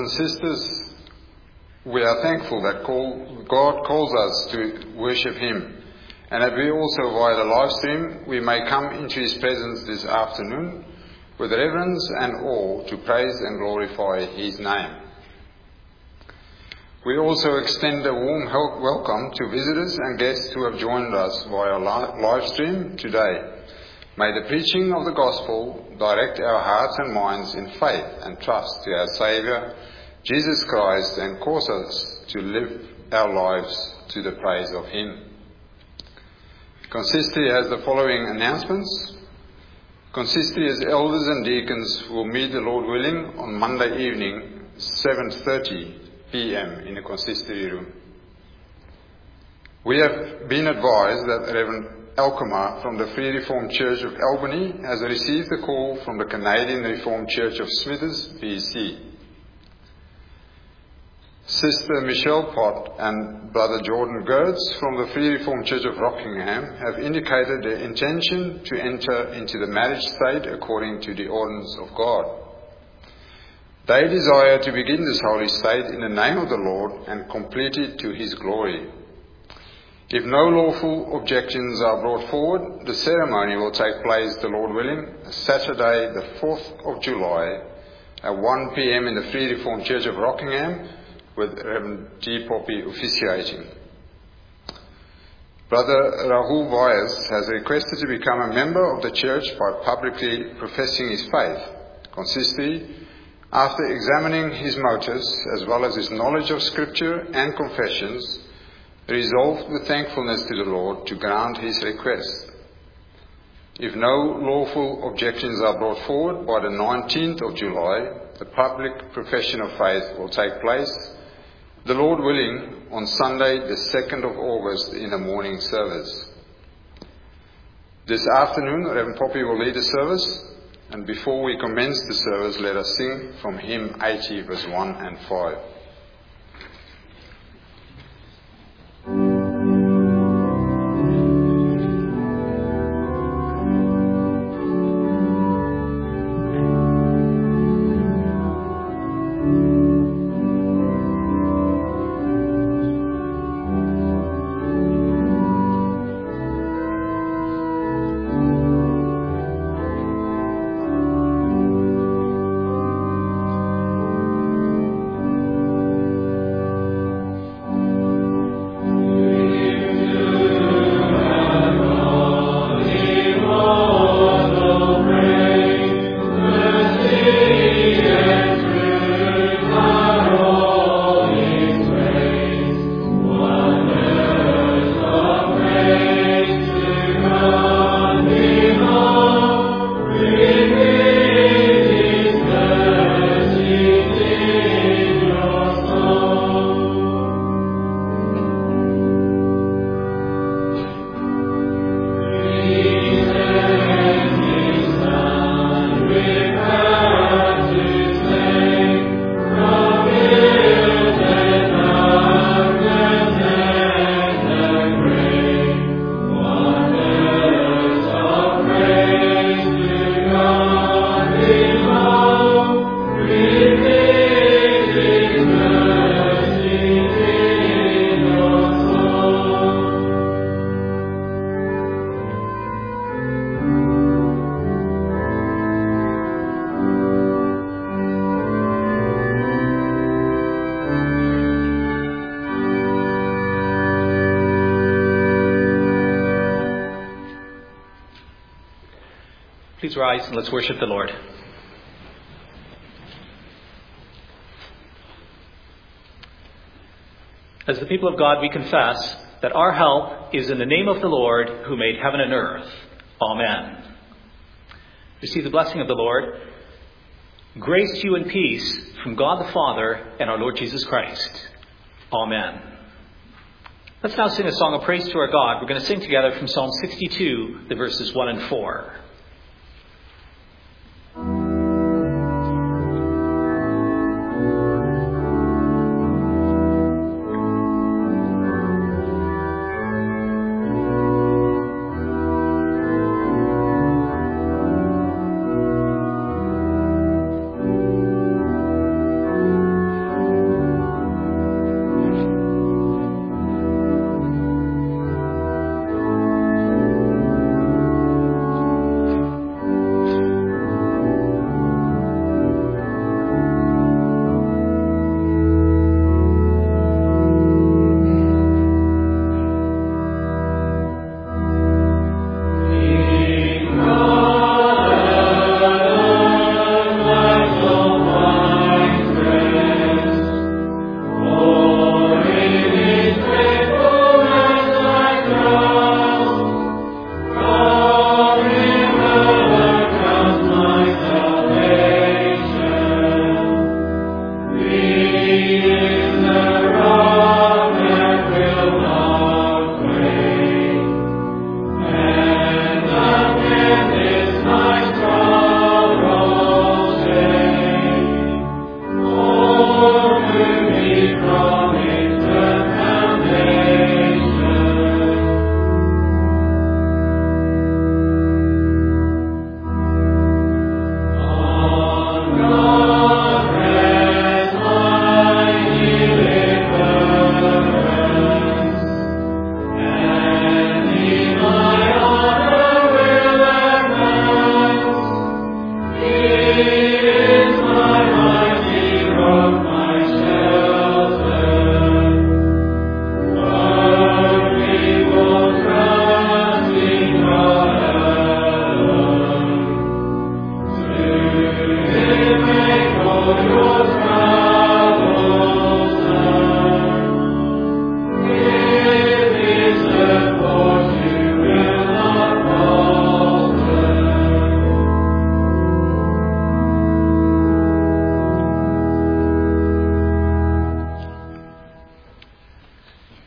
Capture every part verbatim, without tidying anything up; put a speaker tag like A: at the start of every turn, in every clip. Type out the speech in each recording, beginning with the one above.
A: and sisters, we are thankful that call, God calls us to worship Him, and that we also, via the live stream, we may come into His presence this afternoon with reverence and awe to praise and glorify His name. We also extend a warm welcome to visitors and guests who have joined us via live stream today. May the preaching of the gospel direct our hearts and minds in faith and trust to our Saviour, Jesus Christ, and cause us to live our lives to the praise of Him. Consistory has the following announcements. Consistory as elders and deacons will meet, the Lord willing, on Monday evening, seven thirty p.m. in the consistory room. We have been advised that Reverend Alkema from the Free Reformed Church of Albany has received a call from the Canadian Reformed Church of Smithers, B C. Sister Michelle Pott and Brother Jordan Gertz from the Free Reformed Church of Rockingham have indicated their intention to enter into the marriage state according to the ordinance of God. They desire to begin this holy state in the name of the Lord and complete it to His glory. If no lawful objections are brought forward, the ceremony will take place, the Lord willing, Saturday the fourth of July at one p.m. in the Free Reformed Church of Rockingham, with Reverend G. Poppy officiating. Brother Rahul Vyas has requested to become a member of the church by publicly professing his faith. Consistory, after examining his motives as well as his knowledge of Scripture and confessions, resolved with thankfulness to the Lord to grant his request. If no lawful objections are brought forward by the nineteenth of July, the public profession of faith will take place, the Lord willing, on Sunday the second of August in the morning service. This afternoon, Reverend Poppy will lead the service. And before we commence the service, let us sing from hymn eighty, verse one and five.
B: Please rise and let's worship the Lord. As the people of God, we confess that our help is in the name of the Lord who made heaven and earth. Amen. Receive the blessing of the Lord. Grace to you and peace from God the Father and our Lord Jesus Christ. Amen. Let's now sing a song of praise to our God. We're going to sing together from Psalm sixty-two, the verses one and four.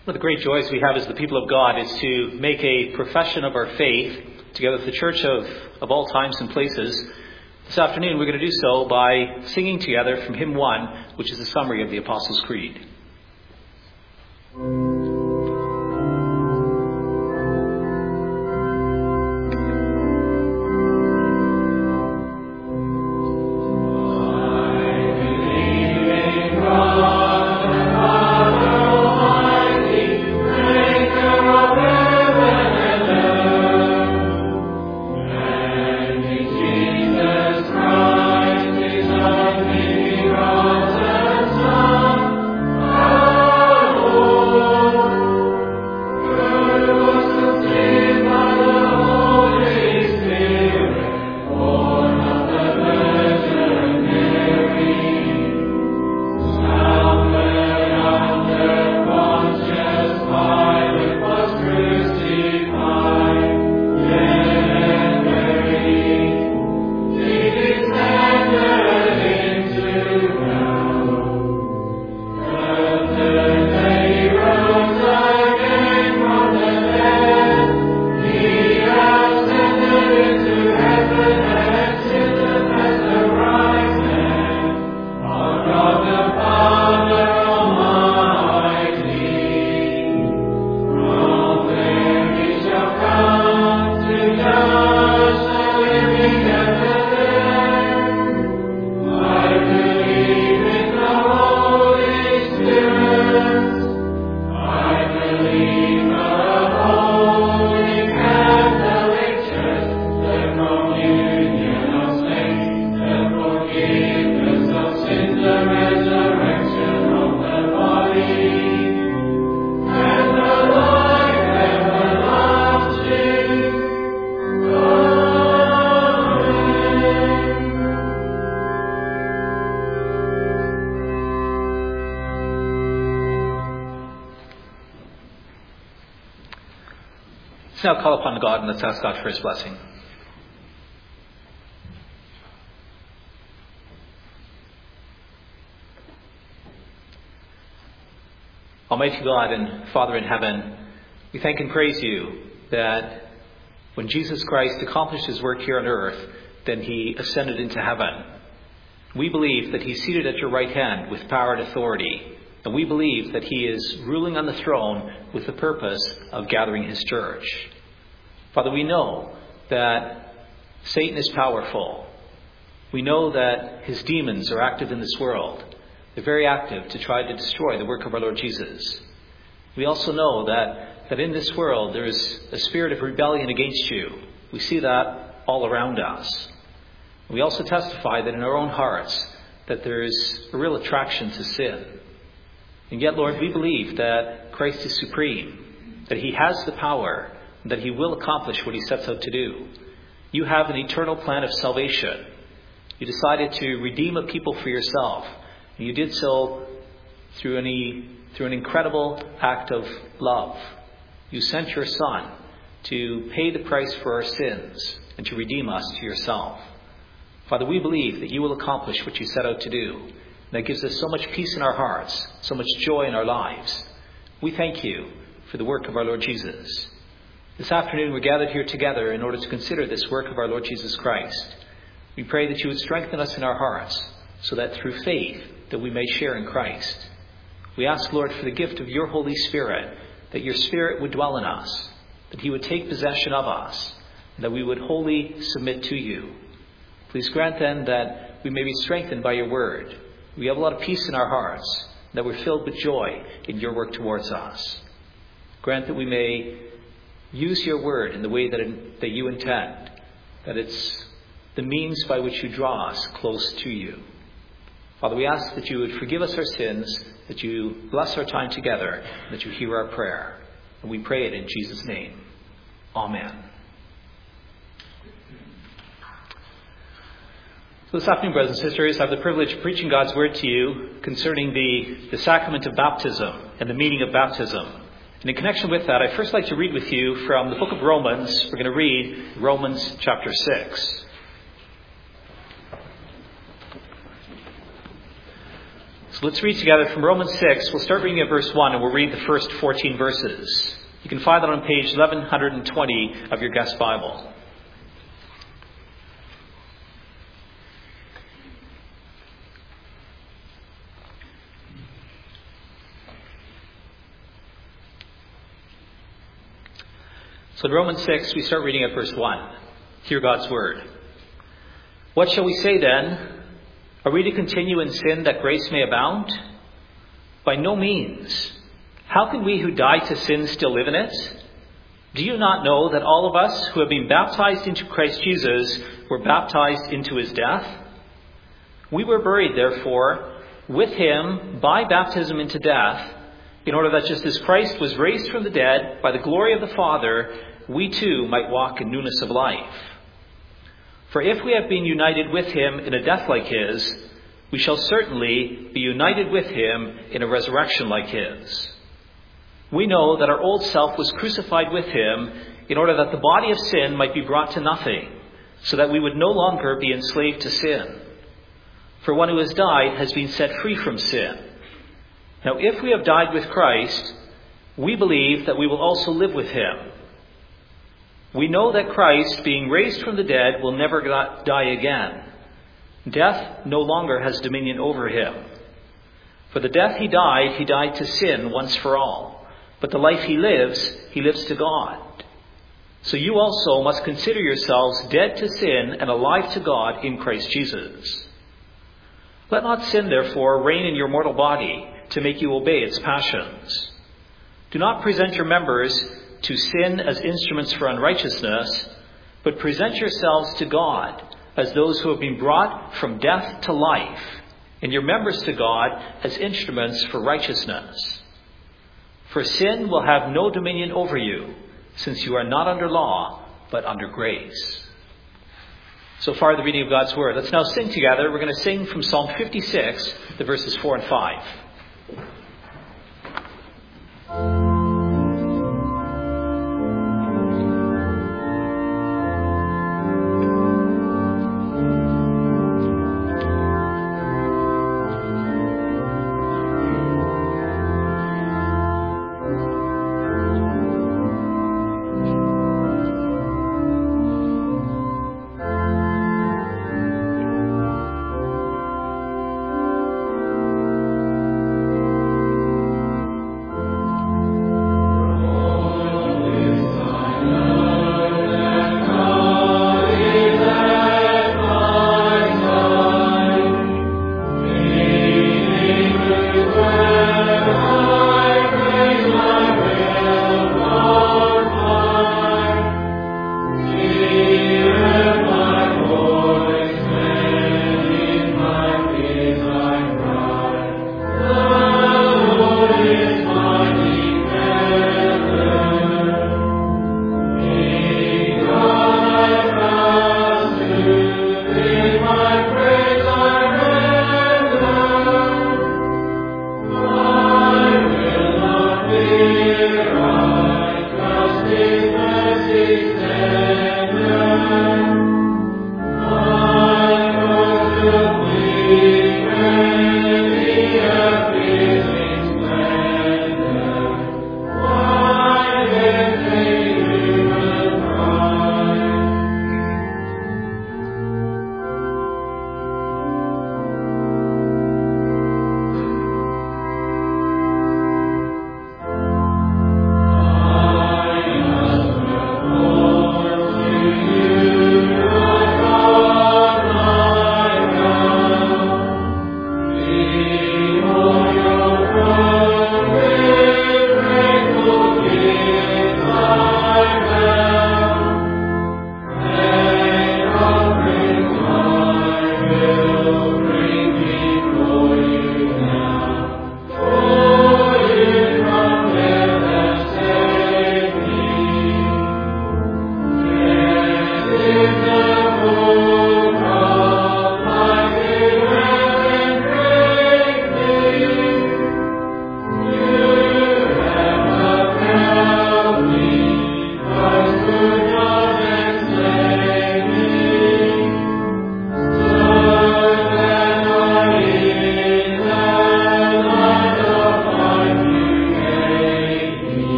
B: One of the great joys we have as the people of God is to make a profession of our faith together with the church of, of all times and places. This afternoon we're going to do so by singing together from hymn one, which is a summary of the Apostles' Creed. Let's now call upon God and let's ask God for his blessing. Almighty God and Father in heaven, we thank and praise you that when Jesus Christ accomplished his work here on earth, then he ascended into heaven. We believe that he's seated at your right hand with power and authority. And we believe that he is ruling on the throne with the purpose of gathering his church. Father, we know that Satan is powerful. We know that his demons are active in this world. They're very active to try to destroy the work of our Lord Jesus. We also know that, that in this world there is a spirit of rebellion against you. We see that all around us. We also testify that in our own hearts that there is a real attraction to sin. And yet, Lord, we believe that Christ is supreme, that he has the power, and that he will accomplish what he sets out to do. You have an eternal plan of salvation. You decided to redeem a people for yourself. And you did so through an, through an incredible act of love. You sent your Son to pay the price for our sins and to redeem us to yourself. Father, we believe that you will accomplish what you set out to do. That gives us so much peace in our hearts, so much joy in our lives. We thank you for the work of our Lord Jesus. This afternoon we're gathered here together in order to consider this work of our Lord Jesus Christ. We pray that you would strengthen us in our hearts so that through faith that we may share in Christ. We ask, Lord, for the gift of your Holy Spirit, that your Spirit would dwell in us, that he would take possession of us, and that we would wholly submit to you. Please grant then that we may be strengthened by your word. We have a lot of peace in our hearts, that we're filled with joy in your work towards us. Grant that we may use your word in the way that, it, that you intend, that it's the means by which you draw us close to you. Father, we ask that you would forgive us our sins, that you bless our time together, and that you hear our prayer. And we pray it in Jesus' name. Amen. So this afternoon, brothers and sisters, I have the privilege of preaching God's word to you concerning the, the sacrament of baptism and the meaning of baptism. And in connection with that, I'd first like to read with you from the book of Romans. We're going to read Romans chapter six. So let's read together from Romans six. We'll start reading at verse one, and we'll read the first fourteen verses. You can find that on page eleven twenty of your guest Bible. So in Romans six, we start reading at verse one. Hear God's word. What shall we say then? Are we to continue in sin that grace may abound? By no means. How can we who died to sin still live in it? Do you not know that all of us who have been baptized into Christ Jesus were baptized into his death? We were buried, therefore, with him by baptism into death, in order that just as Christ was raised from the dead by the glory of the Father, we too might walk in newness of life. For if we have been united with him in a death like his, we shall certainly be united with him in a resurrection like his. We know that our old self was crucified with him in order that the body of sin might be brought to nothing, so that we would no longer be enslaved to sin. For one who has died has been set free from sin. Now if we have died with Christ, we believe that we will also live with him. We know that Christ, being raised from the dead, will never die again. Death no longer has dominion over him. For the death he died, he died to sin once for all. But the life he lives, he lives to God. So you also must consider yourselves dead to sin and alive to God in Christ Jesus. Let not sin, therefore, reign in your mortal body to make you obey its passions. Do not present your members to sin as instruments for unrighteousness, but present yourselves to God as those who have been brought from death to life, and your members to God as instruments for righteousness. For sin will have no dominion over you, since you are not under law, but under grace. So far, the reading of God's word. Let's now sing together. We're going to sing from Psalm fifty-six, the verses four and five.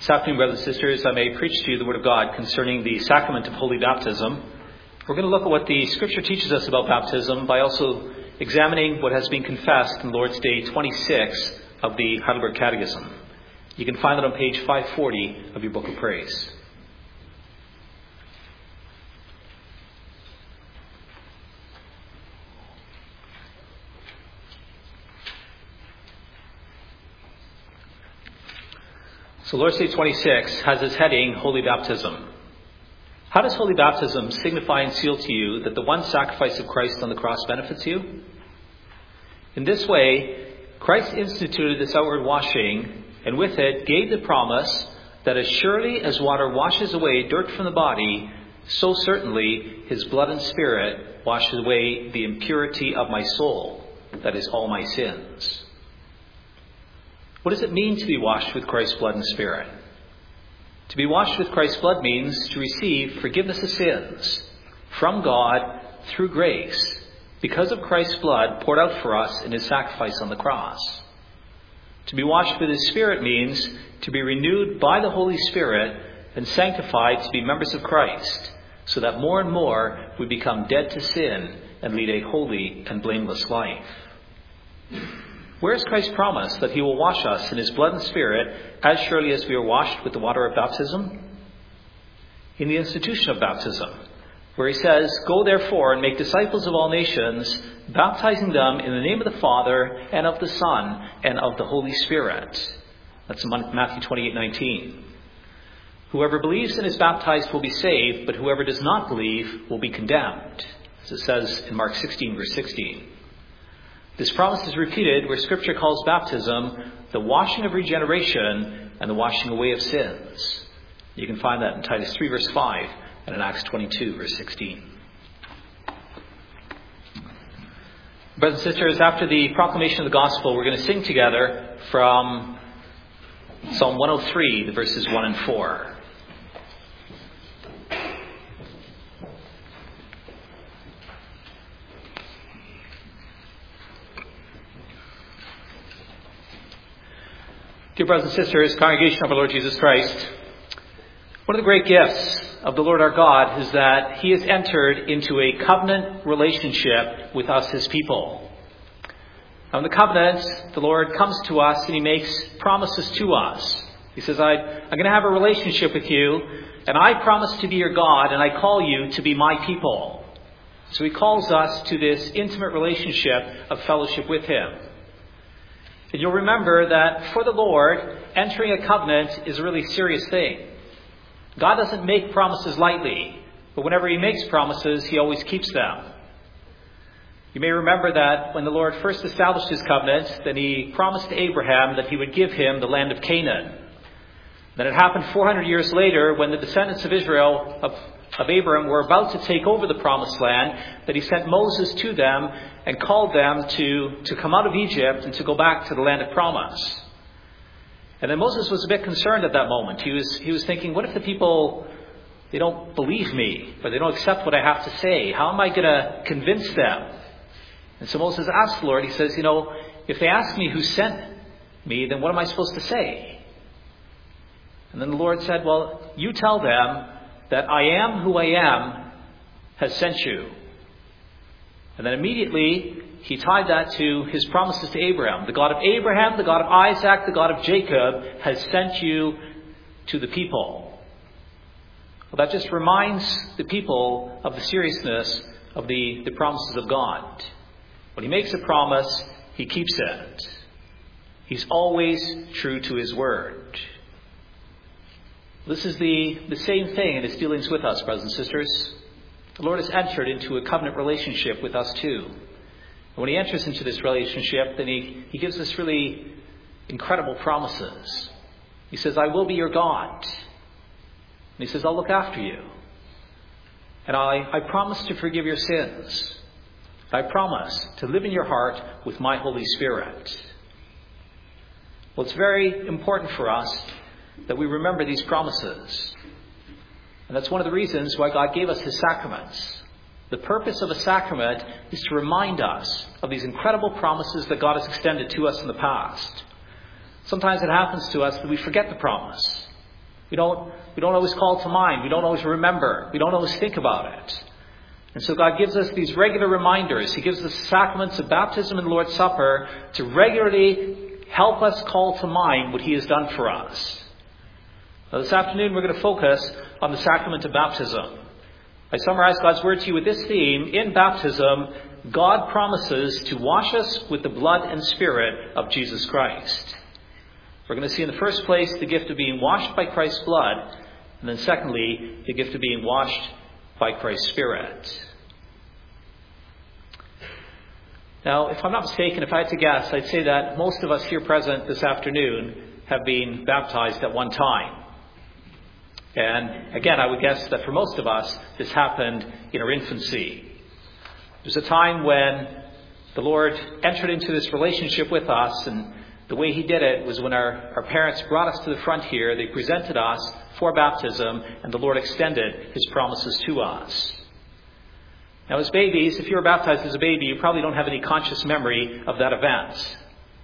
B: This afternoon, brothers and sisters, I may preach to you the Word of God concerning the sacrament of holy baptism. We're going to look at what the Scripture teaches us about baptism by also examining what has been confessed in Lord's Day twenty-six of the Heidelberg Catechism. You can find it on page five forty of your Book of Praise. So Lord's Day twenty-six has its heading, Holy Baptism. How does holy baptism signify and seal to you that the one sacrifice of Christ on the cross benefits you? In this way, Christ instituted this outward washing, and with it gave the promise that as surely as water washes away dirt from the body, so certainly his blood and spirit washes away the impurity of my soul, that is, all my sins. What does it mean to be washed with Christ's blood and spirit? To be washed with Christ's blood means to receive forgiveness of sins from God through grace because of Christ's blood poured out for us in his sacrifice on the cross. To be washed with his Spirit means to be renewed by the Holy Spirit and sanctified to be members of Christ, so that more and more we become dead to sin and lead a holy and blameless life. Where is Christ's promise that he will wash us in his blood and spirit as surely as we are washed with the water of baptism? In the institution of baptism, where he says, "Go therefore and make disciples of all nations, baptizing them in the name of the Father and of the Son and of the Holy Spirit." That's in Matthew twenty-eight nineteen. Whoever believes and is baptized will be saved, but whoever does not believe will be condemned, as it says in Mark sixteen, verse sixteen. This promise is repeated where Scripture calls baptism the washing of regeneration and the washing away of sins. You can find that in Titus three, verse five, and in Acts twenty-two, verse sixteen. Brothers and sisters, after the proclamation of the gospel, we're going to sing together from Psalm one oh three, the verses one and four. Dear brothers and sisters, congregation of our Lord Jesus Christ, one of the great gifts of the Lord our God is that he has entered into a covenant relationship with us, his people. Now in the covenant, the Lord comes to us and he makes promises to us. He says, I, I'm going to have a relationship with you, and I promise to be your God, and I call you to be my people. So he calls us to this intimate relationship of fellowship with him. And you'll remember that for the Lord, entering a covenant is a really serious thing. God doesn't make promises lightly, but whenever he makes promises, he always keeps them. You may remember that when the Lord first established his covenant, then he promised to Abraham that he would give him the land of Canaan. Then it happened four hundred years later, when the descendants of Israel, of, of Abraham, were about to take over the promised land, that he sent Moses to them and called them to, to come out of Egypt and to go back to the land of promise. And then Moses was a bit concerned at that moment. He was, he was thinking, what if the people, they don't believe me, or they don't accept what I have to say? How am I going to convince them? And so Moses asked the Lord, he says, you know, if they ask me who sent me, then what am I supposed to say? And then the Lord said, well, you tell them that I am who I am has sent you. And then immediately he tied that to his promises to Abraham. The God of Abraham, the God of Isaac, the God of Jacob has sent you to the people. Well, that just reminds the people of the seriousness of the, the promises of God. When he makes a promise, he keeps it. He's always true to his word. This is the, the same thing in his dealings with us, brothers and sisters. The Lord has entered into a covenant relationship with us too. And when he enters into this relationship, then he, he gives us really incredible promises. He says, I will be your God. And he says, I'll look after you. And I, I promise to forgive your sins. I promise to live in your heart with my Holy Spirit. Well, it's very important for us that we remember these promises. And that's one of the reasons why God gave us his sacraments. The purpose of a sacrament is to remind us of these incredible promises that God has extended to us in the past. Sometimes it happens to us that we forget the promise. We don't, we don't always call to mind. We don't always remember. We don't always think about it. And so God gives us these regular reminders. He gives us the sacraments of baptism and the Lord's Supper to regularly help us call to mind what He has done for us. Now, this afternoon we're going to focus on the sacrament of baptism. I summarize God's Word to you with this theme. In baptism, God promises to wash us with the blood and Spirit of Jesus Christ. We're going to see in the first place the gift of being washed by Christ's blood, and then secondly, the gift of being washed by Christ's Spirit. Now, if I'm not mistaken, if I had to guess, I'd say that most of us here present this afternoon have been baptized at one time. And again, I would guess that for most of us, this happened in our infancy. There's a time when the Lord entered into this relationship with us, and the way He did it was when our, our parents brought us to the front here. They presented us for baptism, and the Lord extended His promises to us. Now, as babies, if you were baptized as a baby, you probably don't have any conscious memory of that event.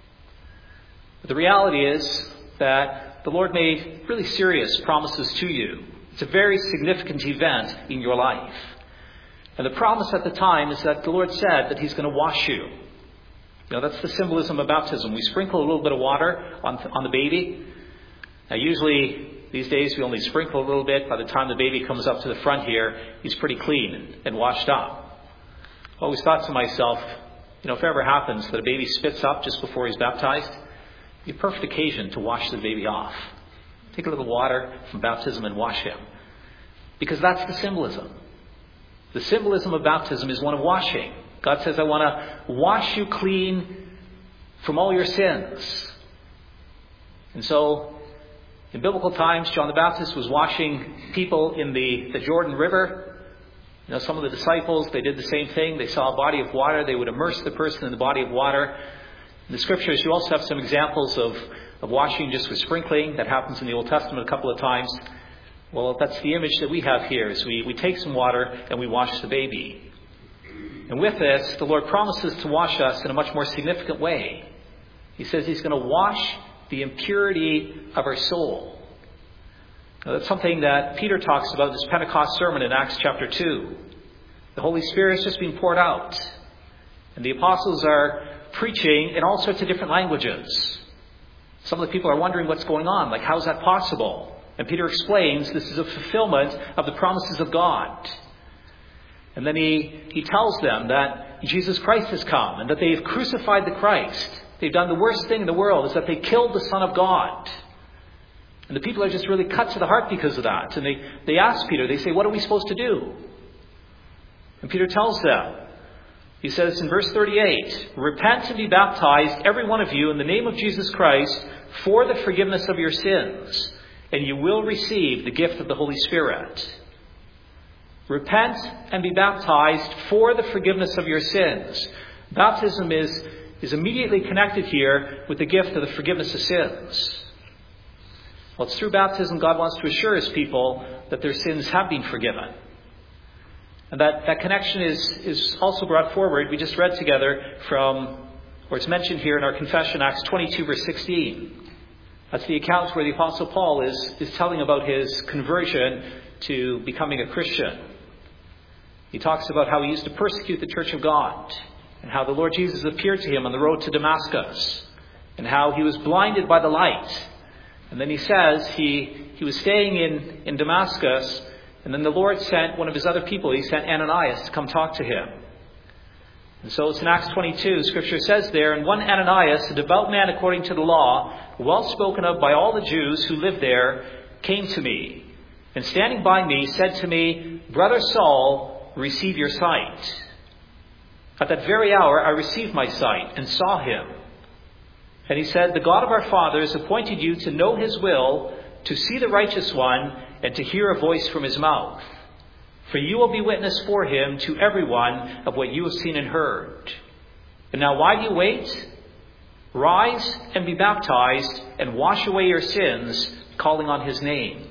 B: But the reality is that the Lord made really serious promises to you. It's a very significant event in your life. And the promise at the time is that the Lord said that He's going to wash you. You know, that's the symbolism of baptism. We sprinkle a little bit of water on, on the baby. Now, usually these days we only sprinkle a little bit. By the time the baby comes up to the front here, he's pretty clean and, and washed up. I always thought to myself, you know, if it ever happens that a baby spits up just before he's baptized, it'd be a perfect occasion to wash the baby off. Take a little water from baptism and wash him. Because that's the symbolism. The symbolism of baptism is one of washing. God says, I want to wash you clean from all your sins. And so, in biblical times, John the Baptist was washing people in the, the Jordan River. You know, some of the disciples, they did the same thing. They saw a body of water. They would immerse the person in the body of water. In the Scriptures, you also have some examples of, of washing just with sprinkling. That happens in the Old Testament a couple of times. Well, that's the image that we have here, is we, we take some water and we wash the baby. And with this, the Lord promises to wash us in a much more significant way. He says He's going to wash the impurity of our soul. Now, that's something that Peter talks about in his Pentecost sermon in Acts chapter two. The Holy Spirit has just been poured out. And the apostles are preaching in all sorts of different languages. Some of the people are wondering what's going on. Like, how is that possible? And Peter explains this is a fulfillment of the promises of God. And then he, he tells them that Jesus Christ has come and that they have crucified the Christ. They've done the worst thing in the world, is that they killed the Son of God. And the people are just really cut to the heart because of that. And they, they ask Peter, they say, what are we supposed to do? And Peter tells them, he says in verse thirty-eight, repent and be baptized, every one of you, in the name of Jesus Christ, for the forgiveness of your sins, and you will receive the gift of the Holy Spirit. Repent and be baptized for the forgiveness of your sins. Baptism is, is immediately connected here with the gift of the forgiveness of sins. Well, it's through baptism God wants to assure His people that their sins have been forgiven. And that, that connection is, is also brought forward. We just read together from, or it's mentioned here in our confession, Acts twenty-two, verse sixteen. That's the account where the Apostle Paul is, is telling about his conversion to becoming a Christian. He talks about how he used to persecute the church of God, and how the Lord Jesus appeared to him on the road to Damascus, and how he was blinded by the light. And then he says he, he was staying in, in Damascus, and then the Lord sent one of His other people. He sent Ananias to come talk to him. And so it's in Acts twenty-two, Scripture says there, and one Ananias, a devout man according to the law, well spoken of by all the Jews who lived there, came to me, and standing by me said to me, Brother Saul, receive your sight. At that very hour I received my sight and saw him. And he said, the God of our fathers appointed you to know His will, to see the righteous one, and to hear a voice from His mouth. For you will be witness for Him to everyone of what you have seen and heard. And now why do you wait? Rise and be baptized and wash away your sins, calling on His name.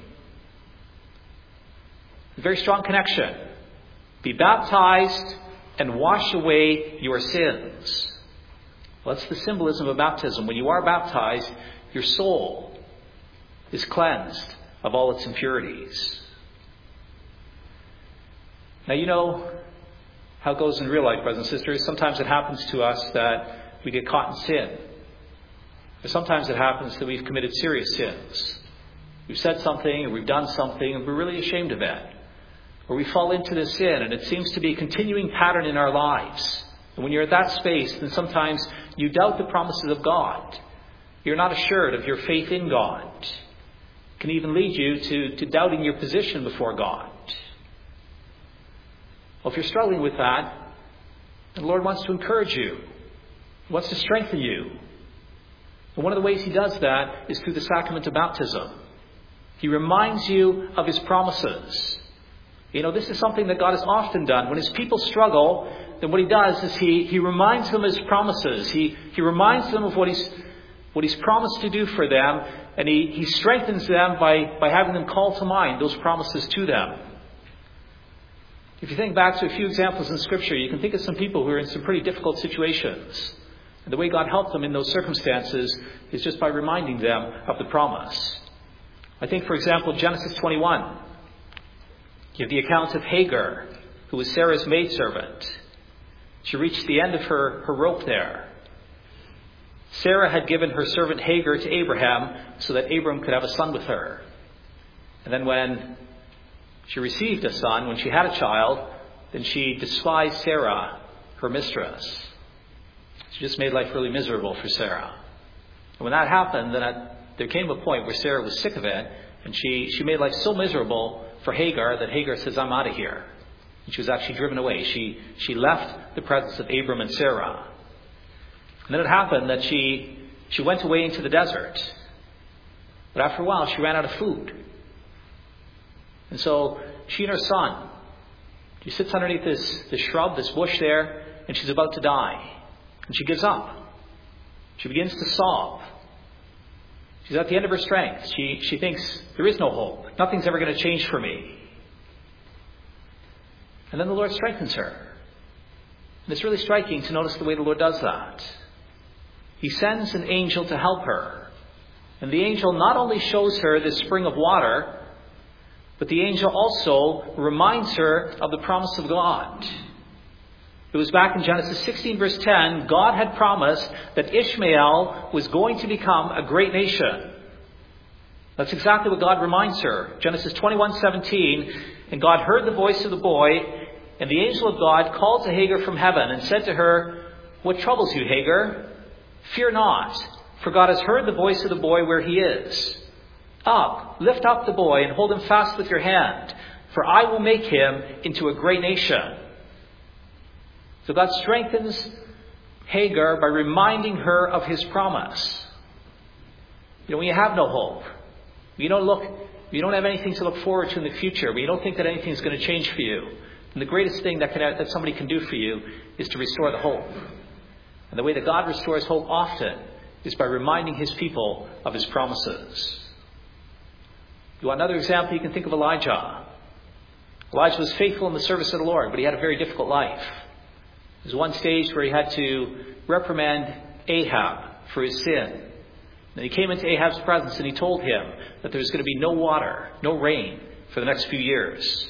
B: A very strong connection. Be baptized and wash away your sins. Well, that's the symbolism of baptism. When you are baptized, your soul is cleansed of all its impurities. Now, you know how it goes in real life, brothers and sisters. Sometimes it happens to us that we get caught in sin. Or sometimes it happens that we've committed serious sins. We've said something or we've done something and we're really ashamed of it. Or we fall into this sin and it seems to be a continuing pattern in our lives. And when you're at that space, then sometimes you doubt the promises of God. You're not assured of your faith in God. It can even lead you to, to doubting your position before God. Well, if you're struggling with that, the Lord wants to encourage you. He wants to strengthen you. And one of the ways He does that is through the sacrament of baptism. He reminds you of His promises. You know, this is something that God has often done. When His people struggle, then what He does is He, he reminds them of His promises. He, he reminds them of what He's, what He's promised to do for them. And He, he strengthens them by, by having them call to mind those promises to them. If you think back to a few examples in Scripture, you can think of some people who are in some pretty difficult situations. And the way God helped them in those circumstances is just by reminding them of the promise. I think, for example, Genesis twenty-one. You have the account of Hagar, who was Sarah's maidservant. She reached the end of her, her rope there. Sarah had given her servant Hagar to Abraham so that Abram could have a son with her. And then when she received a son, when she had a child, then she despised Sarah, her mistress. She just made life really miserable for Sarah. And when that happened, then at, there came a point where Sarah was sick of it, and she, she made life so miserable for Hagar that Hagar says, I'm out of here. And she was actually driven away. She, she left the presence of Abram and Sarah. And then it happened that she, she went away into the desert. But after a while, she ran out of food. And so she and her son, she sits underneath this, this shrub, this bush there, and she's about to die. And she gives up. She begins to sob. She's at the end of her strength. She, she thinks, there is no hope. Nothing's ever going to change for me. And then the Lord strengthens her. And it's really striking to notice the way the Lord does that. He sends an angel to help her. And the angel not only shows her this spring of water, but the angel also reminds her of the promise of God. It was back in Genesis sixteen verse ten, God had promised that Ishmael was going to become a great nation. That's exactly what God reminds her. Genesis twenty-one seventeen, and God heard the voice of the boy, and the angel of God called to Hagar from heaven and said to her, what troubles you, Hagar? Fear not, for God has heard the voice of the boy where he is. Up, lift up the boy and hold him fast with your hand, for I will make him into a great nation. So God strengthens Hagar by reminding her of his promise. You know, when you have no hope, when you don't look, when you don't have anything to look forward to in the future, when you don't think that anything is going to change for you, and the greatest thing that, can, that somebody can do for you is to restore the hope. And the way that God restores hope often is by reminding his people of his promises. You want another example? You can think of Elijah. Elijah was faithful in the service of the Lord, but he had a very difficult life. There was one stage where he had to reprimand Ahab for his sin. And he came into Ahab's presence and he told him that there was going to be no water, no rain for the next few years.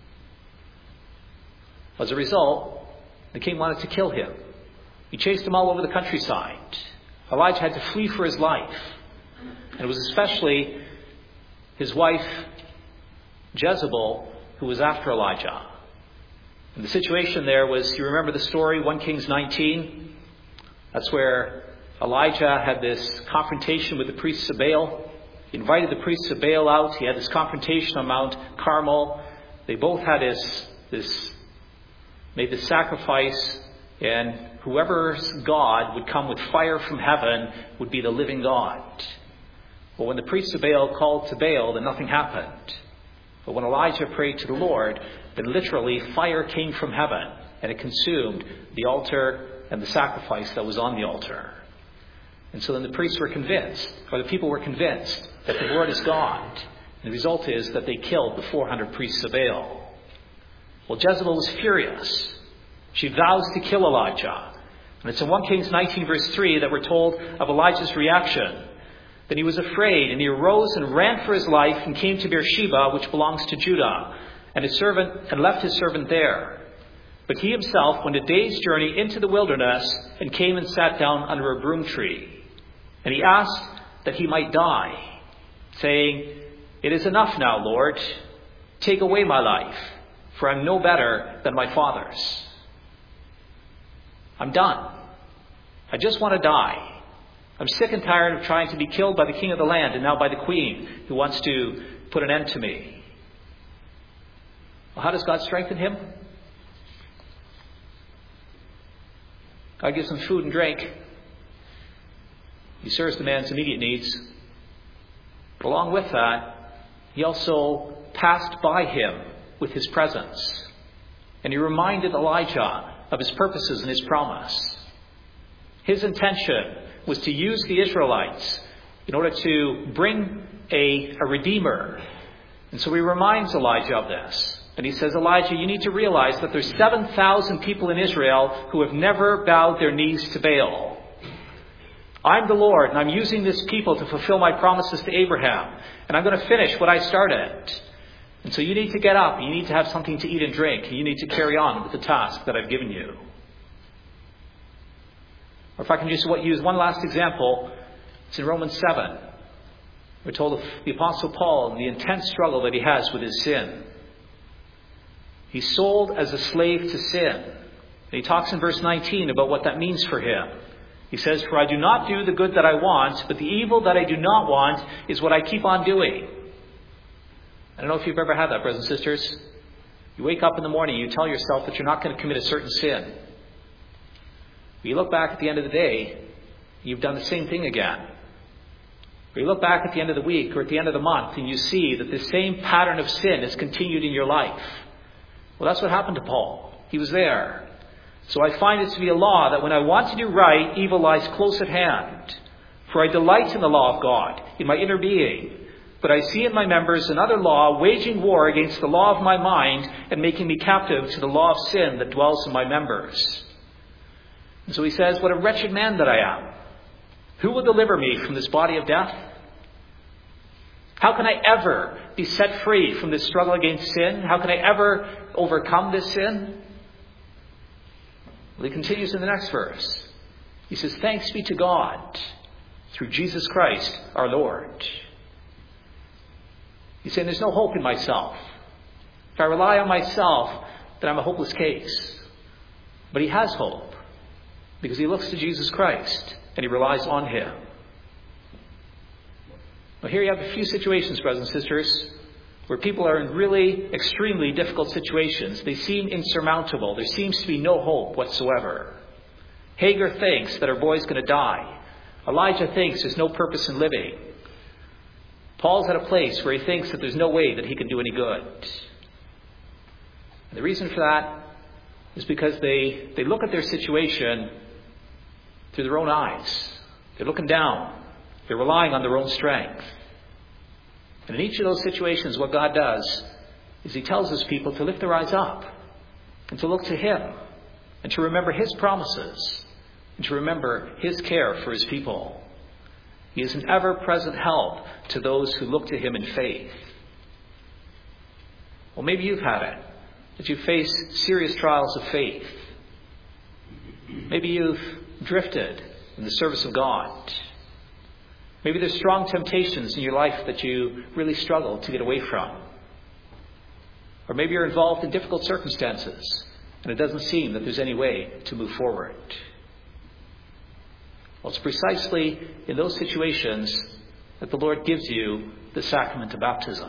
B: As a result, the king wanted to kill him. He chased him all over the countryside. Elijah had to flee for his life. And it was especially his wife, Jezebel, who was after Elijah. And the situation there was, you remember the story, First Kings nineteen? That's where Elijah had this confrontation with the priests of Baal. He invited the priests of Baal out. He had this confrontation on Mount Carmel. They both had this, this made this sacrifice, and whoever's God would come with fire from heaven would be the living God. But when the priests of Baal called to Baal, then nothing happened. But when Elijah prayed to the Lord, then literally fire came from heaven, and it consumed the altar and the sacrifice that was on the altar. And so then the priests were convinced, or the people were convinced, that the Lord is God. And the result is that they killed the four hundred priests of Baal. Well, Jezebel was furious. She vows to kill Elijah. And it's in First Kings nineteen verse three that we're told of Elijah's reaction. Then he was afraid, and he arose and ran for his life and came to Beersheba, which belongs to Judah, and his servant and left his servant there. But he himself went a day's journey into the wilderness and came and sat down under a broom tree. And he asked that he might die, saying, "It is enough now, Lord. Take away my life, for I'm no better than my father's. I'm done. I just want to die. I'm sick and tired of trying to be killed by the king of the land and now by the queen who wants to put an end to me." Well, how does God strengthen him? God gives him food and drink. He serves the man's immediate needs. But along with that, he also passed by him with his presence. And he reminded Elijah of his purposes and his promise. His intention was to use the Israelites in order to bring a, a redeemer. And so he reminds Elijah of this. And he says, "Elijah, you need to realize that there's seven thousand people in Israel who have never bowed their knees to Baal. I'm the Lord, and I'm using this people to fulfill my promises to Abraham. And I'm going to finish what I started. And so you need to get up. You need to have something to eat and drink. And you need to carry on with the task that I've given you." Or if I can just use one last example, it's in Romans seven. We're told of the Apostle Paul and the intense struggle that he has with his sin. He's sold as a slave to sin. And he talks in verse nineteen about what that means for him. He says, "For I do not do the good that I want, but the evil that I do not want is what I keep on doing." I don't know if you've ever had that, brothers and sisters. You wake up in the morning, you tell yourself that you're not going to commit a certain sin. But you look back at the end of the day, you've done the same thing again. Or you look back at the end of the week or at the end of the month and you see that the same pattern of sin has continued in your life. Well, that's what happened to Paul. He was there. "So I find it to be a law that when I want to do right, evil lies close at hand. For I delight in the law of God, in my inner being. But I see in my members another law, waging war against the law of my mind and making me captive to the law of sin that dwells in my members." And so he says, "What a wretched man that I am. Who will deliver me from this body of death? How can I ever be set free from this struggle against sin? How can I ever overcome this sin?" Well, he continues in the next verse. He says, "Thanks be to God through Jesus Christ our Lord." He's saying there's no hope in myself. If I rely on myself, then I'm a hopeless case. But he has hope because he looks to Jesus Christ and he relies on him. Well, here you have a few situations, brothers and sisters, where people are in really extremely difficult situations. They seem insurmountable. There seems to be no hope whatsoever. Hagar thinks that her boy's going to die. Elijah thinks there's no purpose in living. Paul's at a place where he thinks that there's no way that he can do any good. And the reason for that is because they, they look at their situation through their own eyes. They're looking down. They're relying on their own strength. And in each of those situations, what God does is he tells his people to lift their eyes up and to look to him and to remember his promises and to remember his care for his people. He is an ever-present help to those who look to him in faith. Well, maybe you've had it, that you face serious trials of faith. Maybe you've drifted in the service of God. Maybe there's strong temptations in your life that you really struggle to get away from. Or maybe you're involved in difficult circumstances and it doesn't seem that there's any way to move forward. Well, it's precisely in those situations that the Lord gives you the sacrament of baptism.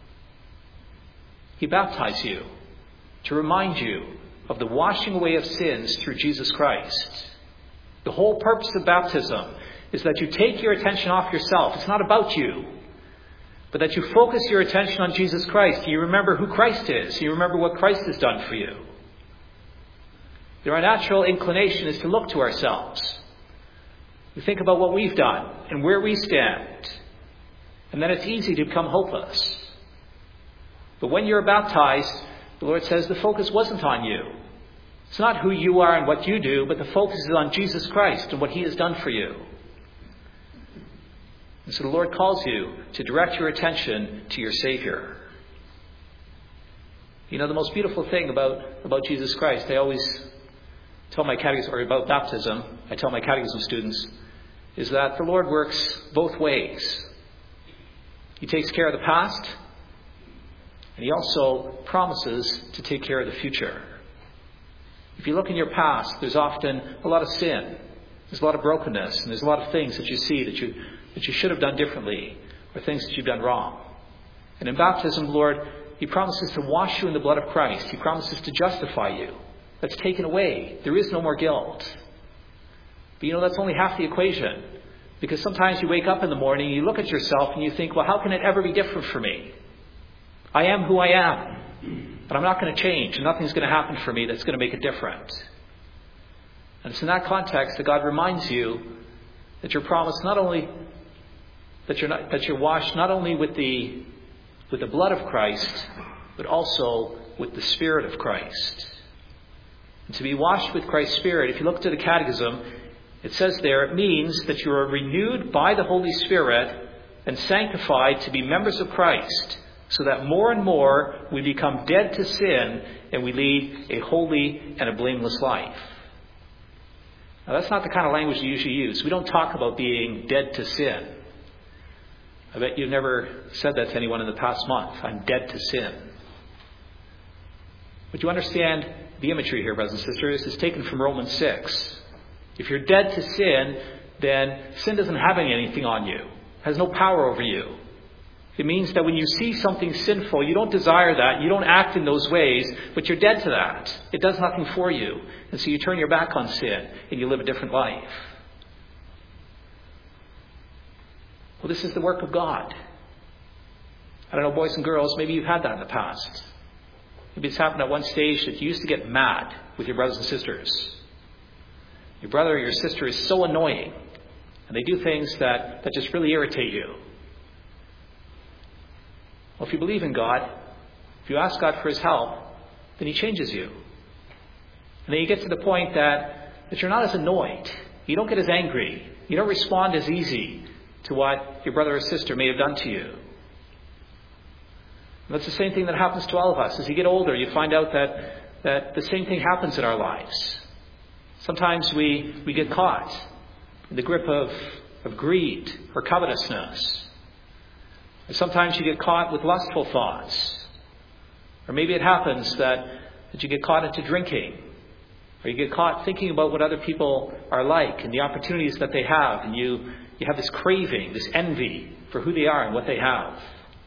B: He baptizes you to remind you of the washing away of sins through Jesus Christ. The whole purpose of baptism is that you take your attention off yourself. It's not about you, but that you focus your attention on Jesus Christ. You remember who Christ is. You remember what Christ has done for you. Our natural inclination is to look to ourselves. We think about what we've done and where we stand. And then it's easy to become hopeless. But when you're baptized, the Lord says the focus wasn't on you. It's not who you are and what you do, but the focus is on Jesus Christ and what he has done for you. And so the Lord calls you to direct your attention to your Savior. You know, the most beautiful thing about, about Jesus Christ, I always tell my catechism, or about baptism, I tell my catechism students, is that the Lord works both ways. He takes care of the past, and He also promises to take care of the future. If you look in your past, there's often a lot of sin. There's a lot of brokenness, and there's a lot of things that you see that you that you should have done differently, or things that you've done wrong. And in baptism, Lord, He promises to wash you in the blood of Christ. He promises to justify you. That's taken away. There is no more guilt. But you know, that's only half the equation. Because sometimes you wake up in the morning, you look at yourself, and you think, well, how can it ever be different for me? I am who I am. But I'm not going to change, and nothing's going to happen for me that's going to make it different. And it's in that context that God reminds you that you're promised not only that you're not, that you're washed not only with the with the blood of Christ, but also with the Spirit of Christ. And to be washed with Christ's Spirit, if you look to the Catechism, it says there, it means that you are renewed by the Holy Spirit and sanctified to be members of Christ, so that more and more we become dead to sin and we lead a holy and a blameless life. Now, that's not the kind of language we usually use. We don't talk about being dead to sin. I bet you've never said that to anyone in the past month. I'm dead to sin. But you understand the imagery here, brothers and sisters, is taken from Romans six. If you're dead to sin, then sin doesn't have anything on you. It has no power over you. It means that when you see something sinful, you don't desire that, you don't act in those ways, but you're dead to that. It does nothing for you. And so you turn your back on sin and you live a different life. Well, this is the work of God. I don't know, boys and girls, maybe you've had that in the past. Maybe it's happened at one stage that you used to get mad with your brothers and sisters. Your brother or your sister is so annoying, and they do things that, that just really irritate you. Well, if you believe in God, if you ask God for His help, then He changes you. And then you get to the point that, that you're not as annoyed. You don't get as angry. You don't respond as easy to what your brother or sister may have done to you. And that's the same thing that happens to all of us. As you get older, you find out that, that the same thing happens in our lives. Sometimes we, we get caught in the grip of, of greed or covetousness. And sometimes you get caught with lustful thoughts. Or maybe it happens that, that you get caught into drinking. Or you get caught thinking about what other people are like and the opportunities that they have. And you, you have this craving, this envy for who they are and what they have.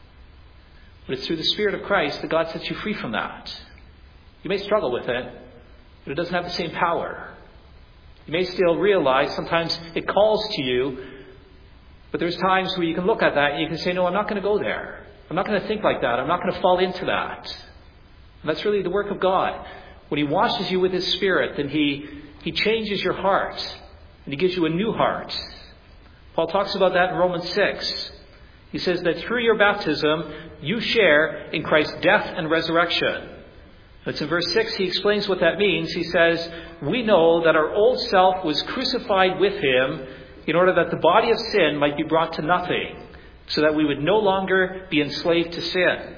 B: But it's through the Spirit of Christ that God sets you free from that. You may struggle with it, but it doesn't have the same power. You may still realize sometimes it calls to you, but there's times where you can look at that and you can say, no, I'm not going to go there. I'm not going to think like that. I'm not going to fall into that. And that's really the work of God. When He washes you with His Spirit, then He, He changes your heart and He gives you a new heart. Paul talks about that in Romans six. He says that through your baptism, you share in Christ's death and resurrection. That's in verse six. He explains what that means. He says, we know that our old self was crucified with Him in order that the body of sin might be brought to nothing, so that we would no longer be enslaved to sin.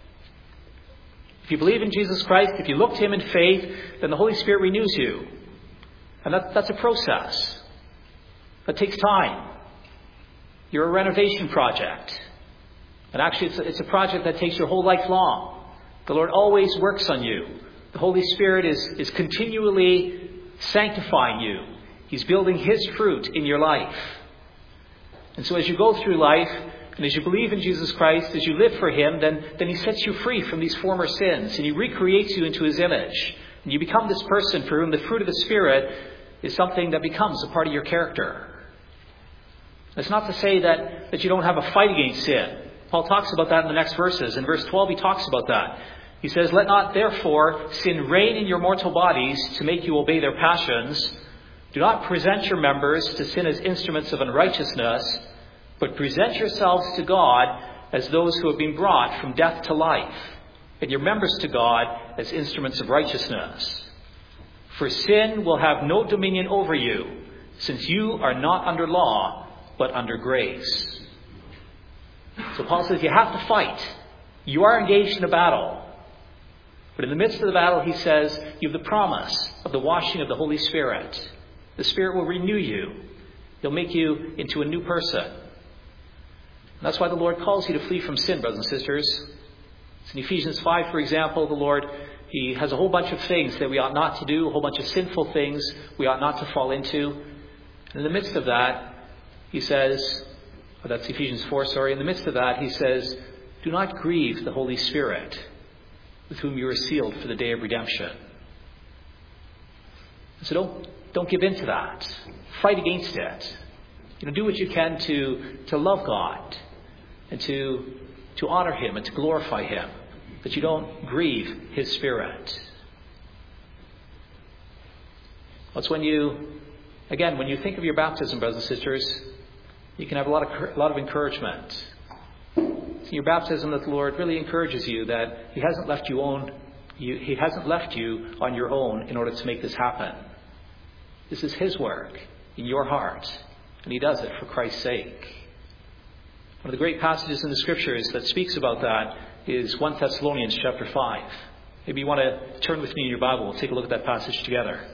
B: If you believe in Jesus Christ, if you look to Him in faith, then the Holy Spirit renews you. And that, that's a process. That takes time. You're a renovation project. And actually, it's a, it's a project that takes your whole life long. The Lord always works on you. The Holy Spirit is, is continually sanctifying you. He's building His fruit in your life. And so as you go through life, and as you believe in Jesus Christ, as you live for Him, then, then He sets you free from these former sins. And He recreates you into His image. And you become this person for whom the fruit of the Spirit is something that becomes a part of your character. That's not to say that, that you don't have a fight against sin. Paul talks about that in the next verses. In verse twelve, he talks about that. He says, let not therefore sin reign in your mortal bodies to make you obey their passions. Do not present your members to sin as instruments of unrighteousness, but present yourselves to God as those who have been brought from death to life, and your members to God as instruments of righteousness. For sin will have no dominion over you, since you are not under law, but under grace. So Paul says you have to fight. You are engaged in a battle. But in the midst of the battle, he says, you have the promise of the washing of the Holy Spirit. The Spirit will renew you. He'll make you into a new person. And that's why the Lord calls you to flee from sin, brothers and sisters. In Ephesians five, for example, the Lord, He has a whole bunch of things that we ought not to do, a whole bunch of sinful things we ought not to fall into. And in the midst of that, He says, oh, that's Ephesians four, sorry. In the midst of that, He says, do not grieve the Holy Spirit, with whom you are sealed for the day of redemption. So don't, don't give in to that. Fight against it. You know, do what you can to, to love God and to, to honor Him and to glorify Him, but you don't grieve His Spirit. That's when you, again, when you think of your baptism, brothers and sisters, you can have a lot of, a lot of encouragement. It's in your baptism that the Lord really encourages you that He hasn't left you on, you, He hasn't left you on your own in order to make this happen. This is His work in your heart, and He does it for Christ's sake. One of the great passages in the Scriptures that speaks about that is First Thessalonians chapter five. Maybe you want to turn with me in your Bible. We'll take a look at that passage together.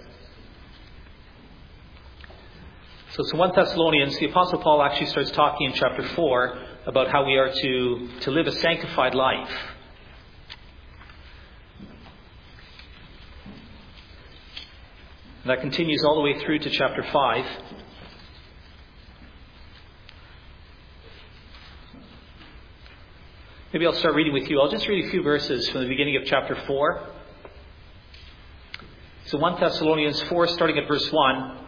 B: So, so First Thessalonians, the Apostle Paul actually starts talking in chapter four about how we are to, to live a sanctified life. And that continues all the way through to chapter five. Maybe I'll start reading with you. I'll just read a few verses from the beginning of chapter four. So First Thessalonians four, starting at verse one.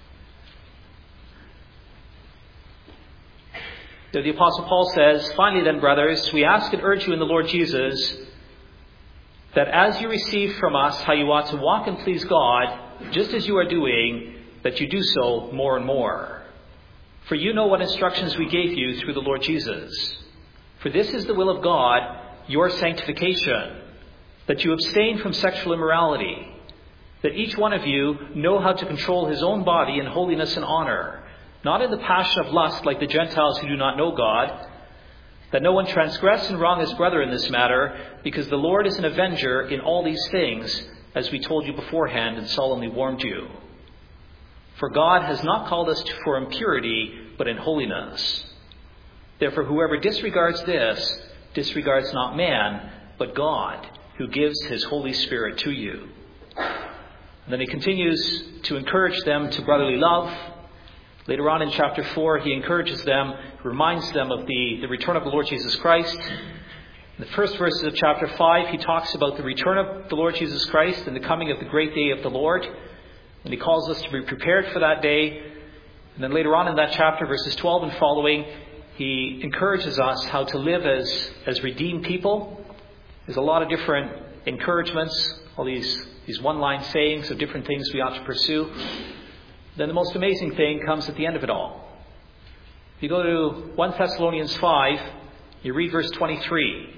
B: There the Apostle Paul says, finally then, brothers, we ask and urge you in the Lord Jesus, that as you receive from us how you ought to walk and please God, just as you are doing, that you do so more and more. For you know what instructions we gave you through the Lord Jesus. For this is the will of God, your sanctification, that you abstain from sexual immorality, that each one of you know how to control his own body in holiness and honor, not in the passion of lust like the Gentiles who do not know God, that no one transgress and wrong his brother in this matter, because the Lord is an avenger in all these things, as we told you beforehand and solemnly warned you. For God has not called us for impurity, but in holiness. Therefore, whoever disregards this, disregards not man, but God, who gives His Holy Spirit to you. And then he continues to encourage them to brotherly love. Later on in chapter four, he encourages them, reminds them of the, the return of the Lord Jesus Christ. In the first verses of chapter five, he talks about the return of the Lord Jesus Christ and the coming of the great day of the Lord. And he calls us to be prepared for that day. And then later on in that chapter, verses twelve and following, he encourages us how to live as, as redeemed people. There's a lot of different encouragements, all these, these one-line sayings of different things we ought to pursue. Then the most amazing thing comes at the end of it all. If you go to First Thessalonians five, you read verse twenty-three.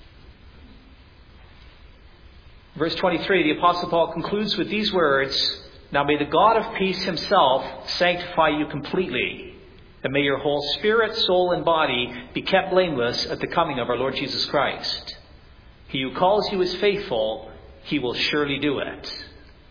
B: Verse twenty-three, the Apostle Paul concludes with these words, now may the God of peace Himself sanctify you completely, and may your whole spirit, soul, and body be kept blameless at the coming of our Lord Jesus Christ. He who calls you is faithful, He will surely do it.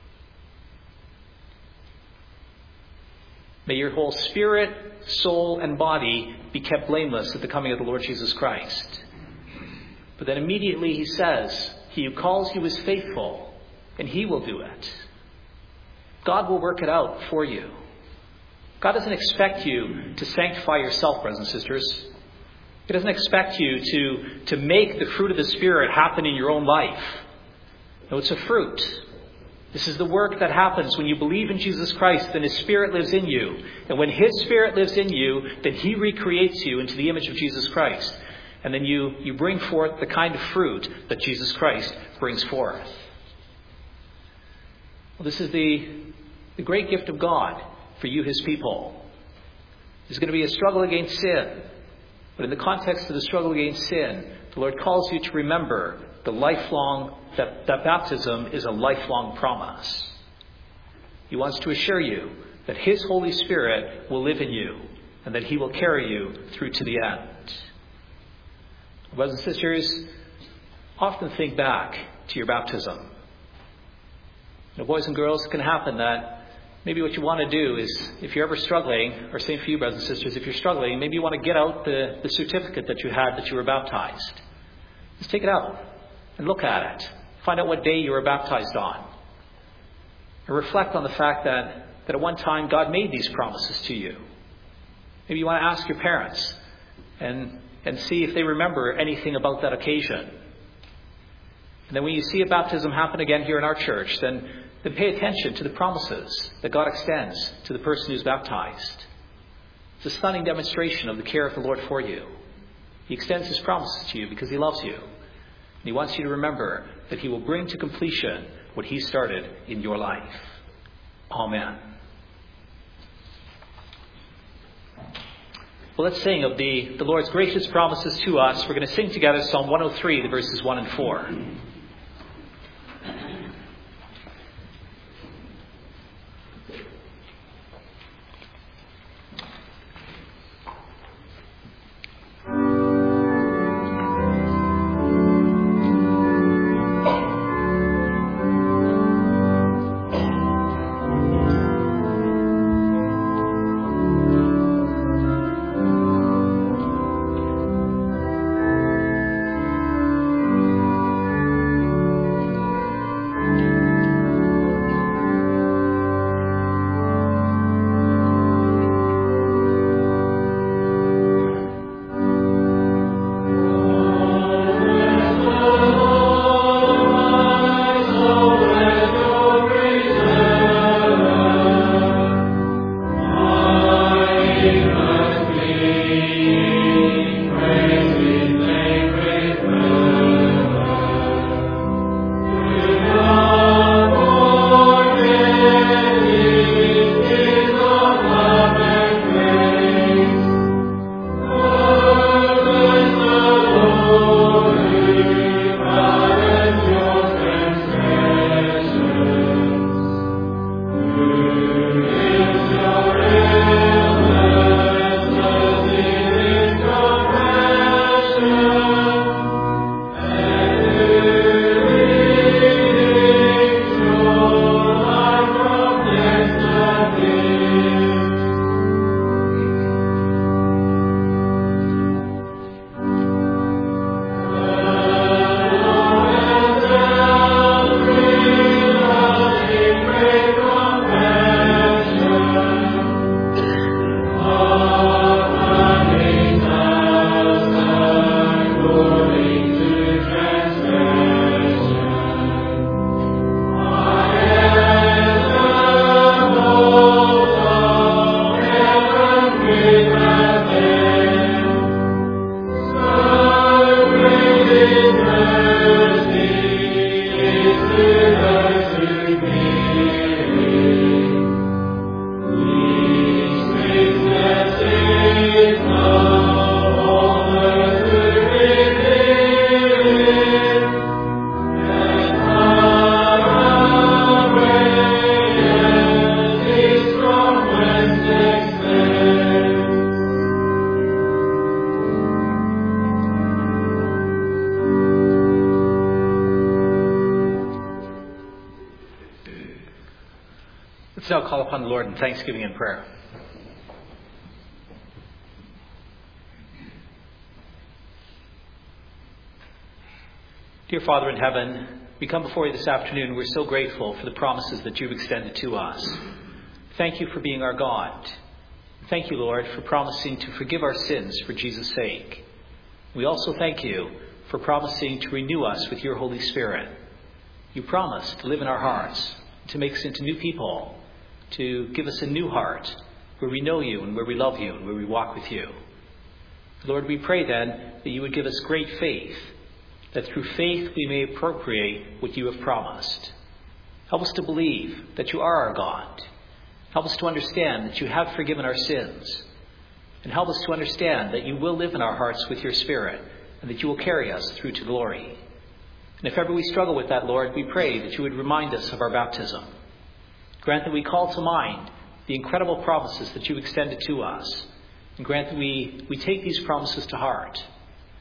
B: May your whole spirit, soul, and body be kept blameless at the coming of the Lord Jesus Christ. But then immediately he says, He who calls you is faithful, and He will do it. God will work it out for you. God doesn't expect you to sanctify yourself, brothers and sisters. He doesn't expect you to, to make the fruit of the Spirit happen in your own life. No, it's a fruit. This is the work that happens when you believe in Jesus Christ, then His Spirit lives in you. And when His Spirit lives in you, then He recreates you into the image of Jesus Christ. And then you, you bring forth the kind of fruit that Jesus Christ brings forth. Well, this is the, the great gift of God for you, His people. There's going to be a struggle against sin. But in the context of the struggle against sin, the Lord calls you to remember the lifelong, that, that baptism is a lifelong promise. He wants to assure you that His Holy Spirit will live in you and that He will carry you through to the end. Brothers and sisters, often think back to your baptism. You know, boys and girls, it can happen that maybe what you want to do is, if you're ever struggling, or same for you, brothers and sisters, if you're struggling, maybe you want to get out the, the certificate that you had that you were baptized. Just take it out and look at it. Find out what day you were baptized on. And reflect on the fact that, that at one time God made these promises to you. Maybe you want to ask your parents and, and see if they remember anything about that occasion. And then when you see a baptism happen again here in our church, then, then pay attention to the promises that God extends to the person who's baptized. It's a stunning demonstration of the care of the Lord for you. He extends his promises to you because he loves you. And he wants you to remember that he will bring to completion what he started in your life. Amen. Well, let's sing of the, the Lord's gracious promises to us. We're going to sing together Psalm one oh three, the verses one and four. Let's now call upon the Lord in thanksgiving and prayer. Dear Father in heaven, we come before you this afternoon. We're so grateful for the promises that you've extended to us. Thank you for being our God. Thank you, Lord, for promising to forgive our sins for Jesus' sake. We also thank you for promising to renew us with your Holy Spirit. You promised to live in our hearts, to make us into new people, to give us a new heart where we know you and where we love you and where we walk with you. Lord, we pray then that you would give us great faith, that through faith we may appropriate what you have promised. Help us to believe that you are our God. Help us to understand that you have forgiven our sins. And help us to understand that you will live in our hearts with your Spirit and that you will carry us through to glory. And if ever we struggle with that, Lord, we pray that you would remind us of our baptism. Grant that we call to mind the incredible promises that you extended to us. And grant that we, we take these promises to heart.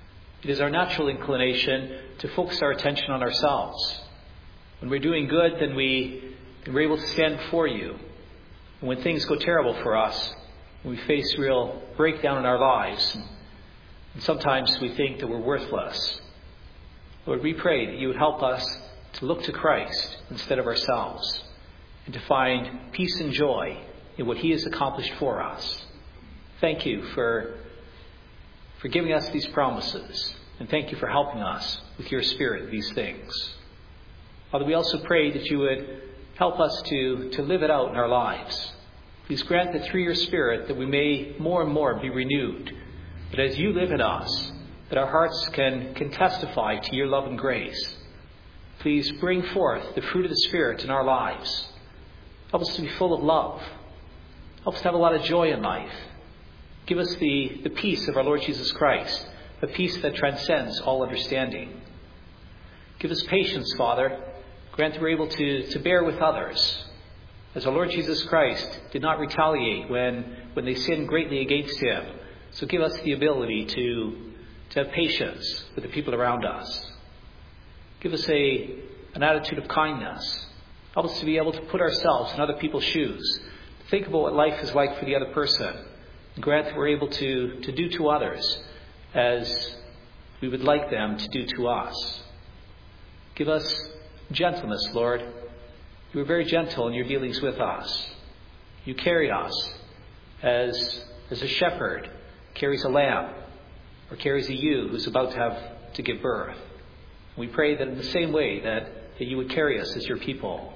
B: It is our natural inclination to focus our attention on ourselves. When we're doing good, then we, then we're able to stand before you. And when things go terrible for us, when we face real breakdown in our lives, and sometimes we think that we're worthless, Lord, we pray that you would help us to look to Christ instead of ourselves, and to find peace and joy in what he has accomplished for us. Thank you for, for giving us these promises, and thank you for helping us with your Spirit these things. Father, we also pray that you would help us to, to live it out in our lives. Please grant that through your Spirit that we may more and more be renewed, that as you live in us, that our hearts can, can testify to your love and grace. Please bring forth the fruit of the Spirit in our lives. Help us to be full of love. Help us to have a lot of joy in life. Give us the, the peace of our Lord Jesus Christ, the peace that transcends all understanding. Give us patience, Father. Grant that we're able to, to bear with others. As our Lord Jesus Christ did not retaliate when, when they sinned greatly against him. So give us the ability to, to have patience with the people around us. Give us a, an attitude of kindness. Help us to be able to put ourselves in other people's shoes. Think about what life is like for the other person. And grant that we're able to, to do to others as we would like them to do to us. Give us gentleness, Lord. You were very gentle in your dealings with us. You carried us as, as a shepherd carries a lamb or carries a ewe who's about to have to give birth. We pray that in the same way that, that you would carry us as your people.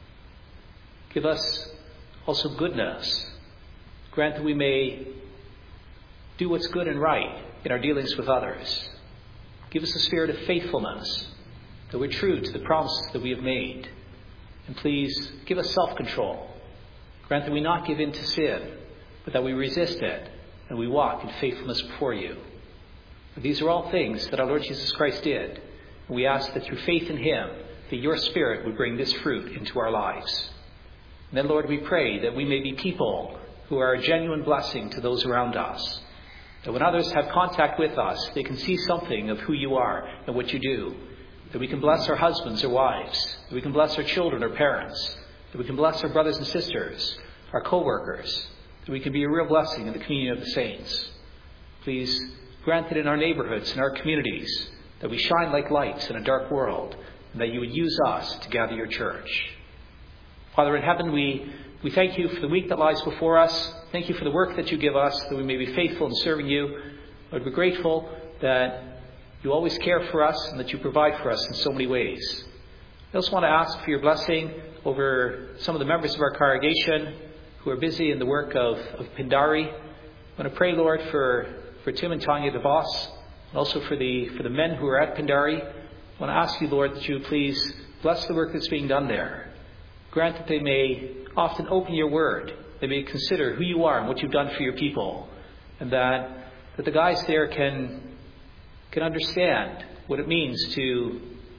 B: Give us also goodness. Grant that we may do what's good and right in our dealings with others. Give us a spirit of faithfulness, that we're true to the promises that we have made. And please give us self-control. Grant that we not give in to sin, but that we resist it and we walk in faithfulness before you. For these are all things that our Lord Jesus Christ did. And we ask that through faith in him, that your Spirit would bring this fruit into our lives. And then, Lord, we pray that we may be people who are a genuine blessing to those around us. That when others have contact with us, they can see something of who you are and what you do. That we can bless our husbands or wives. That we can bless our children or parents. That we can bless our brothers and sisters, our co-workers. That we can be a real blessing in the communion of the saints. Please grant that in our neighborhoods and our communities, that we shine like lights in a dark world, and that you would use us to gather your church. Father in heaven, we, we thank you for the week that lies before us. Thank you for the work that you give us, that we may be faithful in serving you. Lord, we're grateful that you always care for us and that you provide for us in so many ways. I also want to ask for your blessing over some of the members of our congregation who are busy in the work of, of Pindari. I want to pray, Lord, for, for Tim and Tanya DeVos, and also for the for the men who are at Pindari. I want to ask you, Lord, that you would please bless the work that's being done there. Grant that they may often open your word. They may consider who you are and what you've done for your people. And that, that the guys there can, can understand what it means to,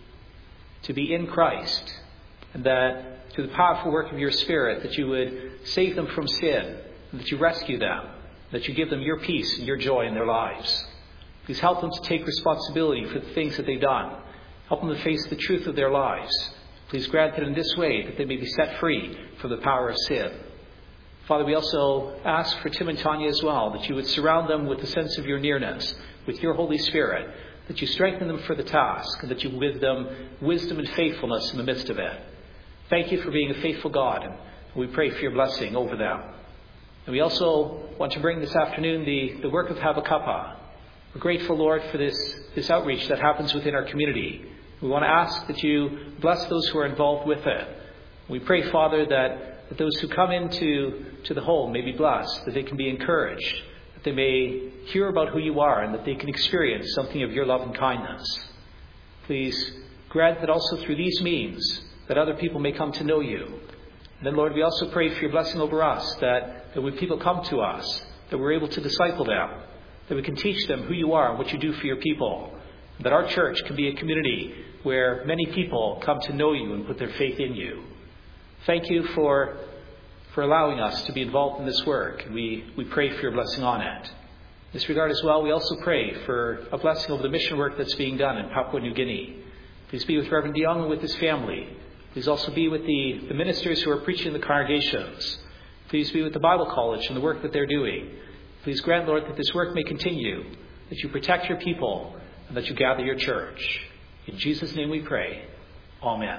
B: to be in Christ. And that through the powerful work of your Spirit, that you would save them from sin. And that you rescue them. That you give them your peace and your joy in their lives. Please help them to take responsibility for the things that they've done. Help them to face the truth of their lives. Please grant that in this way that they may be set free from the power of sin. Father, we also ask for Tim and Tanya as well, that you would surround them with the sense of your nearness, with your Holy Spirit, that you strengthen them for the task, and that you give them wisdom and faithfulness in the midst of it. Thank you for being a faithful God, and we pray for your blessing over them. And we also want to bring this afternoon the, the work of Havakapa. We're grateful, Lord, for this, this outreach that happens within our community. We want to ask that you bless those who are involved with it. We pray, Father, that, that those who come into to the home may be blessed, that they can be encouraged, that they may hear about who you are, and that they can experience something of your love and kindness. Please grant that also through these means that other people may come to know you. And then, Lord, we also pray for your blessing over us, that, that when people come to us, that we're able to disciple them, that we can teach them who you are and what you do for your people. That our church can be a community where many people come to know you and put their faith in you. Thank you for, for allowing us to be involved in this work. We, we pray for your blessing on it. this regard as well, we also pray for a blessing over the mission work that's being done in Papua New Guinea. Please be with Reverend DeYoung and with his family. Please also be with the, the ministers who are preaching in the congregations. Please be with the Bible College and the work that they're doing. Please grant, Lord, that this work may continue, that you protect your people, and that you gather your church. In Jesus' name we pray. Amen.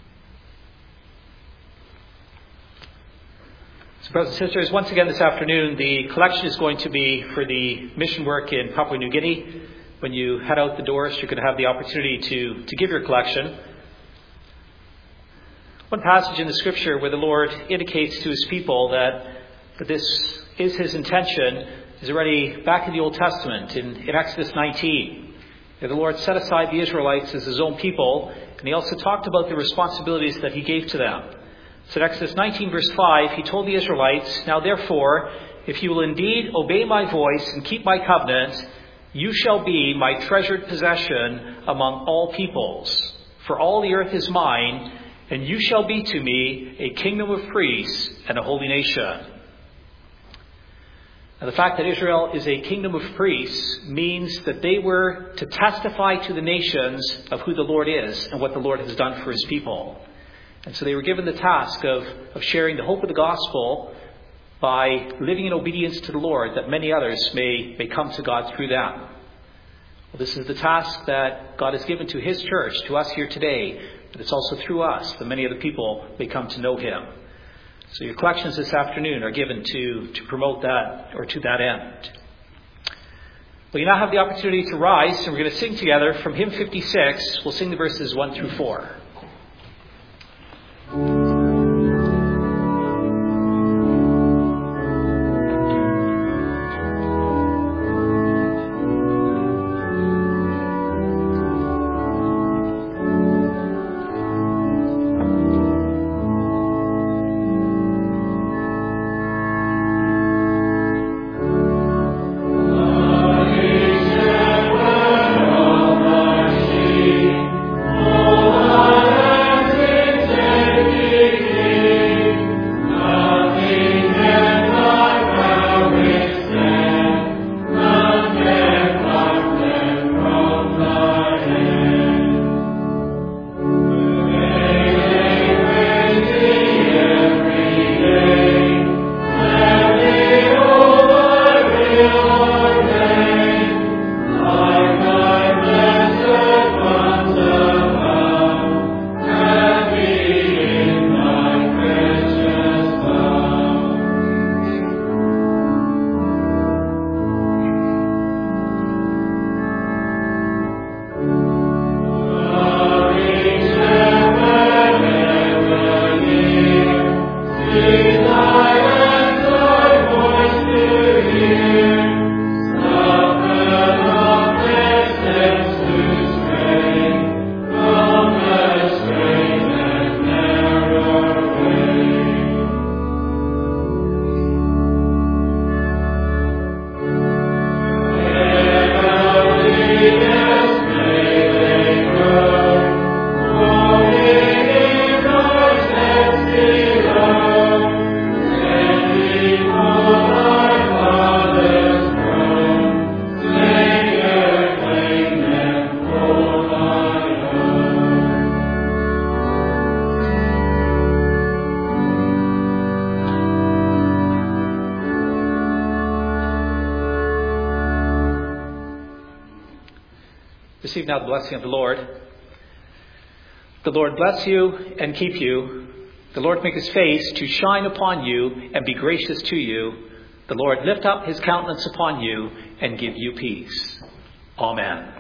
B: So, brothers and sisters, once again this afternoon, the collection is going to be for the mission work in Papua New Guinea. When you head out the doors, you're going to have the opportunity to, to give your collection. One passage in the Scripture where the Lord indicates to his people that, that this is his intention is already back in the Old Testament, in, in Exodus nineteen. There the Lord set aside the Israelites as his own people, and he also talked about the responsibilities that he gave to them. So in Exodus nineteen verse five, he told the Israelites, "Now therefore, if you will indeed obey my voice and keep my covenant, you shall be my treasured possession among all peoples. For all the earth is mine, and you shall be to me a kingdom of priests and a holy nation." Now, the fact that Israel is a kingdom of priests means that they were to testify to the nations of who the Lord is and what the Lord has done for his people. And so they were given the task of, of sharing the hope of the gospel by living in obedience to the Lord, that many others may, may come to God through them. Well, this is the task that God has given to his church, to us here today, but it's also through us that many other people may come to know him. So your collections this afternoon are given to, to promote that, or to that end. Well, you now have the opportunity to rise, and we're going to sing together from hymn fifty-six. We'll sing the verses one through four. Receive now the blessing of the Lord. The Lord bless you and keep you. The Lord make his face to shine upon you and be gracious to you. The Lord lift up his countenance upon you and give you peace. Amen.